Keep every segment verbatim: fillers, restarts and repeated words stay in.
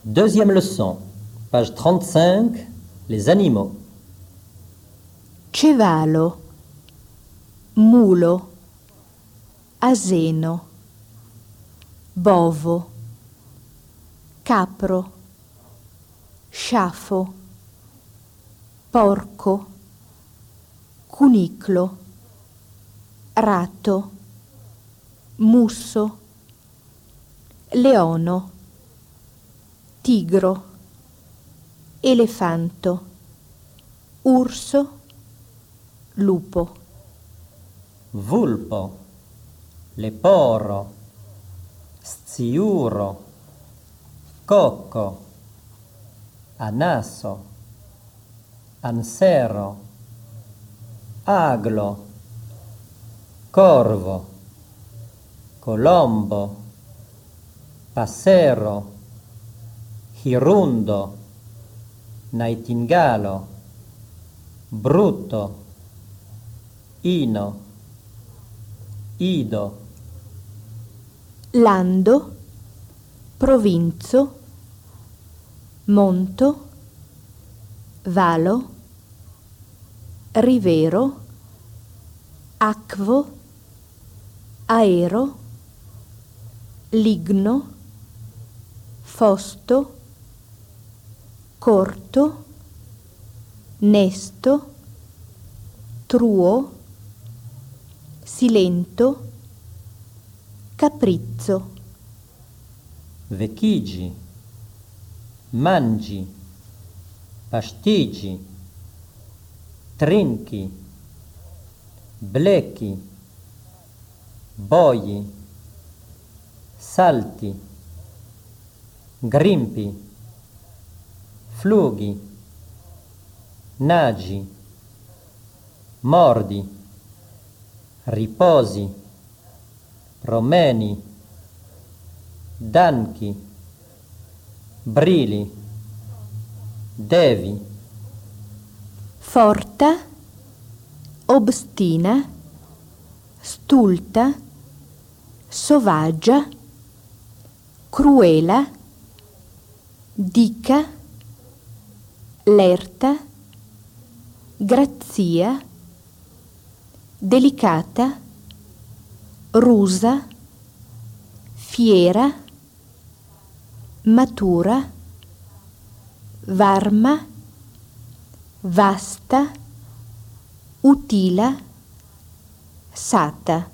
Deuxième leçon, page trente-cinq, les animaux. Cevalo, mulo, aseno, bovo, capro, sciaffo, porco, cunicolo, ratto, musso, leono, tigro, elefanto, urso, lupo. Vulpo, leporo, sciuro, cocco, anaso, ansero, aglo, corvo, colombo, passero, hirundo, nightingalo, brutto, ino, ido, Lando, provinzo, monto, valo, rivero, acvo, aero, ligno, fosto, corto, nesto, truo, silento, caprizzo. vechigi, mangi, pastigi, trinchi, blechi, boi, salti, grimpi, flughi, nagi, mordi, riposi, romeni, danchi, brili, devi, Forta, obstina, stulta, sovaggia, cruela, dica, lerta, grazia, delicata, rusa, fiera, matura, varma, vasta, utila, sata.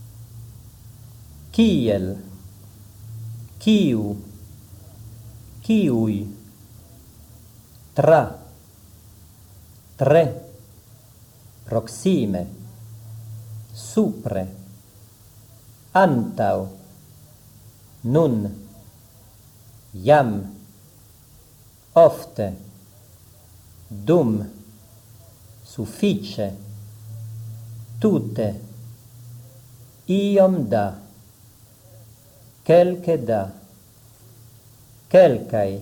kiel, kiu, kiui, tra, tre, proxime, supre, antau, nun, iam, ofte, dum, suffice, tute, iom da, quelque da, quelcai,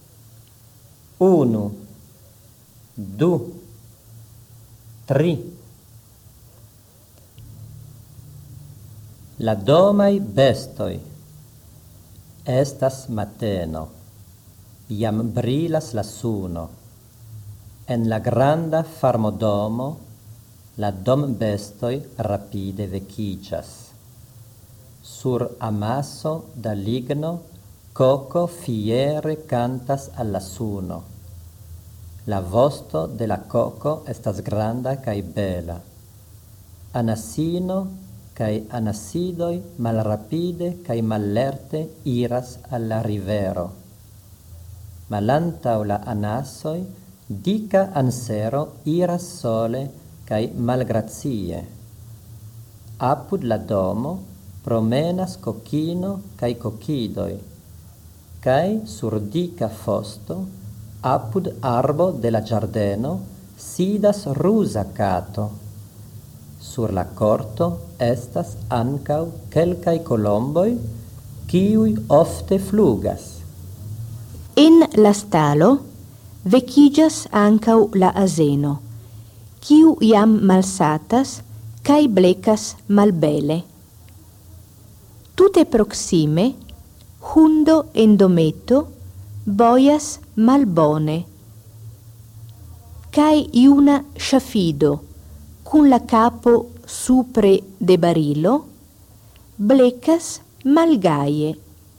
unu, du, tri. La domai bestoi estas mateno, iam brilas la suno. En la granda farmodomo la dom bestoi rapide vecicias. Sur amaso da ligno coco fiere cantas alla suno. La vosto de la coco estas granda cae bela. Anasino cae anasidoi malrapide cae mallerte iras alla rivero. Malantau la anasoi dica ansero iras sole cae malgrazie. Apud la domo promenas cocchino cae cocchidoi, cae sur dica fosto, apud arbo de la giardeno, sidas rusa cato. Sur la corto estas ancau quelcae colomboi, kiui ofte flugas. En la stalo vecigas ancau la aseno, kiu iam malsatas cae blecas malbele. Tute proxime hundo en dometo boias malbone. Kai iuna sciafido, cun la capo supre de barilo, blecas malgaie.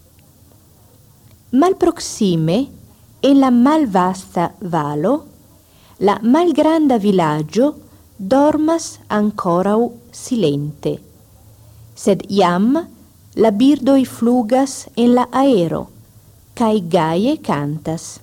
Malproxime, en la malvasta valo, la malgranda villaggio dormas ancorau silente, sed iam la birdoi flugas en la aero, cae gaie cantas.